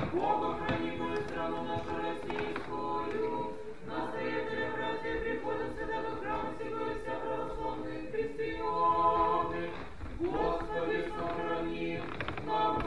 Богом хранимую страну нашу российскую, настоящее братья приходят сюда до храма сего и вся православные христиане. Господи, сохрани нам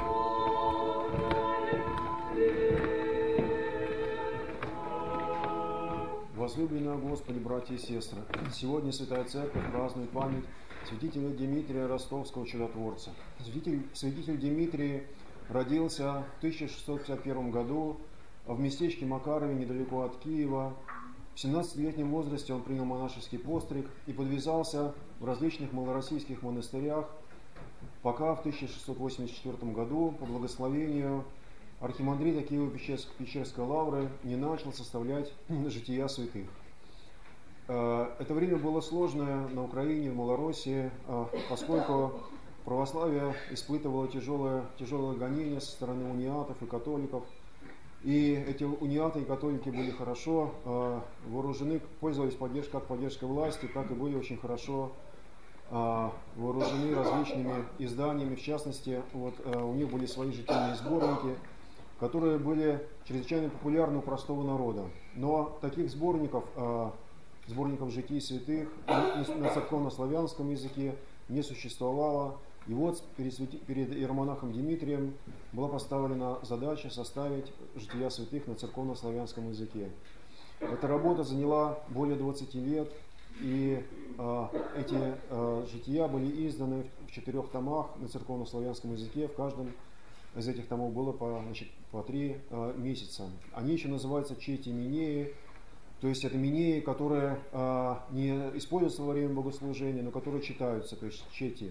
Возлюбленные Господи, братья и сестры, сегодня Святая Церковь празднует память святителя Димитрия Ростовского чудотворца. Святитель Димитрий родился в 1651 году в местечке Макарове, недалеко от Киева. В 17-летнем возрасте он принял монашеский постриг и подвязался в различных малороссийских монастырях, пока в 1684 году по благословению архимандрита Киево-Печерской лавры не начал составлять жития святых. Это время было сложное на Украине, в Малороссии, поскольку православие испытывало тяжелое гонение со стороны униатов и католиков. И эти униаты и католики были хорошо вооружены, пользовались как поддержкой власти, так и были очень хорошо вооружены различными изданиями. В частности, у них были свои житийные сборники, которые были чрезвычайно популярны у простого народа. Но таких сборников житий святых на церковно-славянском языке не существовало. И вот перед иеромонахом Димитрием была поставлена задача составить жития святых на церковно-славянском языке. Эта работа заняла более 20 лет, и эти жития были изданы в 4 томах на церковно-славянском языке. В каждом из этих томов было по 3 месяца. Они еще называются чети-минеи, то есть это минеи, которые не используются во время богослужения, но которые читаются, то есть чети.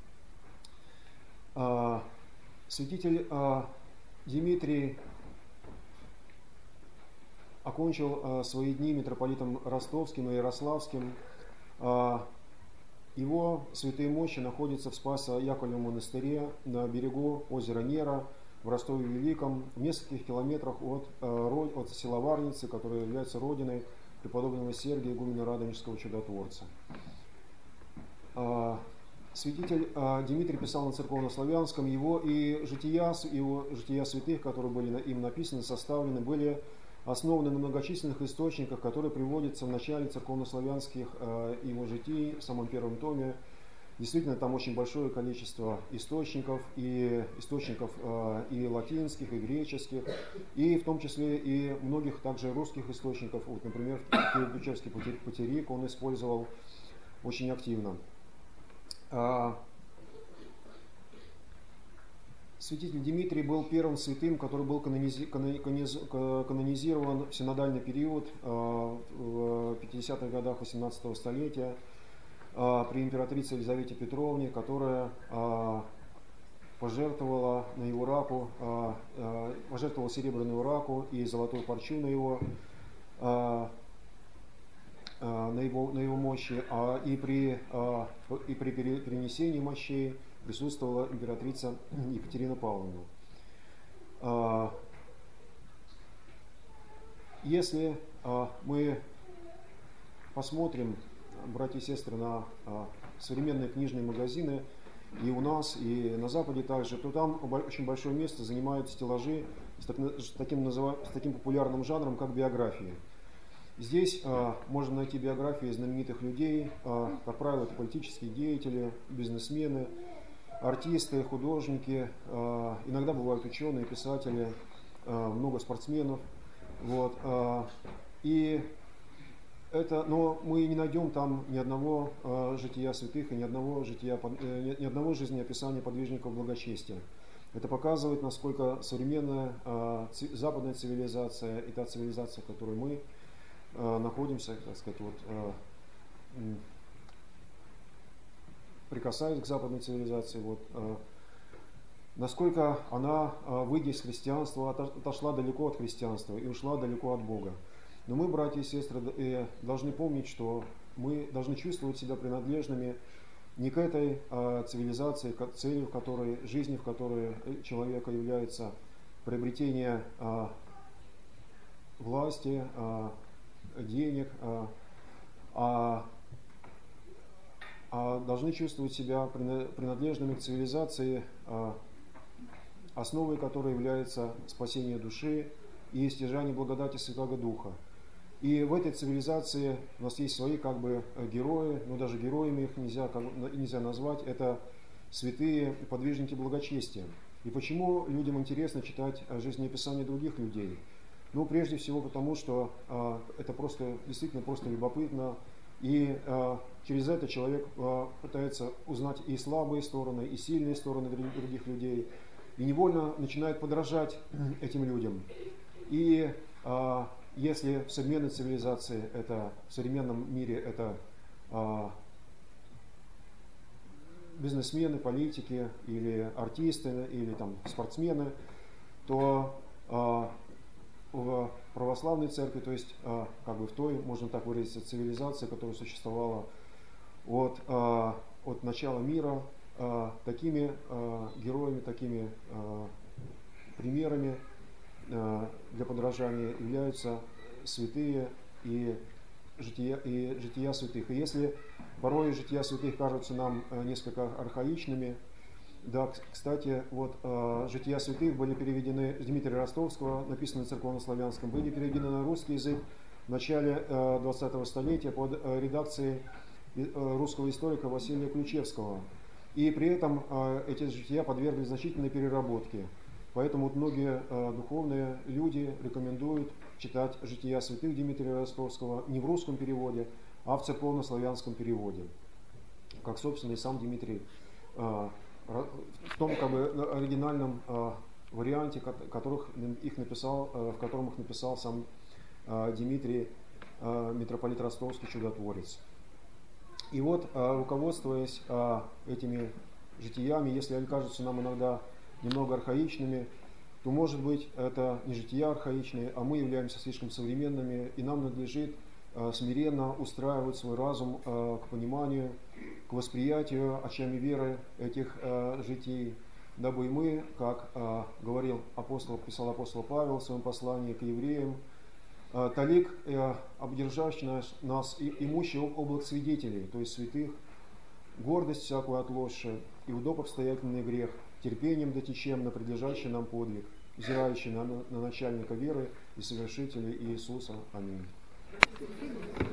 Святитель Димитрий окончил свои дни митрополитом Ростовским и Ярославским. Его святые мощи находятся в Спасо-Яковлевом монастыре на берегу озера Нера в Ростове-Великом, в нескольких километрах от села Варницы, которое является родиной преподобного Сергия, игумена Радонежского чудотворца. Святитель Димитрий писал на церковно-славянском, его жития святых, которые были им написаны, составлены, были основаны на многочисленных источниках, которые приводятся в начале церковно-славянских его житий, в самом первом томе. Действительно, там очень большое количество источников и латинских, и греческих, и в том числе и многих также русских источников. Вот, например, Киево-Печерский патерик он использовал очень активно. Святитель Димитрий был первым святым, который был канонизирован в синодальный период в 50-х годах 18 столетия при императрице Елизавете Петровне, которая пожертвовала серебряную раку и золотую парчу на его мощи, и при перенесении мощей присутствовала императрица Екатерина Павловна. Если мы посмотрим, братья и сестры, на современные книжные магазины, и у нас, и на Западе также, то там очень большое место занимают стеллажи с таким популярным жанром, как биографии. Здесь можно найти биографии знаменитых людей, как правило, это политические деятели, бизнесмены, артисты, художники, иногда бывают ученые, писатели, много спортсменов. Вот. Но мы не найдем там ни одного жития святых и ни одного жизнеописания подвижников благочестия. Это показывает, насколько современная западная цивилизация и та цивилизация, в которой мы находимся, так сказать, прикасаясь к западной цивилизации, насколько она, выйдя из христианства, отошла далеко от христианства и ушла далеко от Бога. Но мы, братья и сестры, должны помнить, что мы должны чувствовать себя принадлежными не к этой цивилизации, к целью, жизни, в которой человека является приобретение власти, денег, должны чувствовать себя принадлежными к цивилизации основой которой является спасение души и стяжание благодати Святого Духа. И в этой цивилизации у нас есть свои герои, но даже героями их нельзя назвать, это святые подвижники благочестия. И почему людям интересно читать жизнеописание других людей? Ну, прежде всего потому, что это действительно просто любопытно, и через это человек пытается узнать и слабые стороны, и сильные стороны других людей, и невольно начинает подражать этим людям. И если в современной цивилизации, в современном мире это бизнесмены, политики, или артисты, или спортсмены, то в православной церкви, то есть в той, можно так выразиться, цивилизации, которая существовала от начала мира, такими героями, такими примерами для подражания являются святые и жития святых. И если порой жития святых кажутся нам несколько архаичными, да, кстати, жития святых были переведены с Дмитрия Ростовского, написаны на церковнославянском, были переведены на русский язык в начале 20-го столетия под редакцией русского историка Василия Ключевского. И при этом эти жития подвергли значительной переработке. Поэтому многие духовные люди рекомендуют читать жития святых Дмитрия Ростовского не в русском переводе, а в церковнославянском переводе, как, собственно, и сам Дмитрий, в том оригинальном варианте, в котором их написал сам Дмитрий, митрополит Ростовский, чудотворец. И руководствуясь этими житиями, если они кажутся нам иногда немного архаичными, то, может быть, это не жития архаичные, а мы являемся слишком современными, и нам надлежит смиренно устраивать свой разум к пониманию, к восприятию очами веры этих житий, дабы и мы, как писал апостол Павел в своем послании к евреям, талик обдержащий нас имущий облак свидетелей, то есть святых, гордость всякую отложивши, и удобовстоятельный грех, терпением дотечем на предлежащий нам подвиг, взирающий на начальника веры и совершителя Иисуса. Аминь.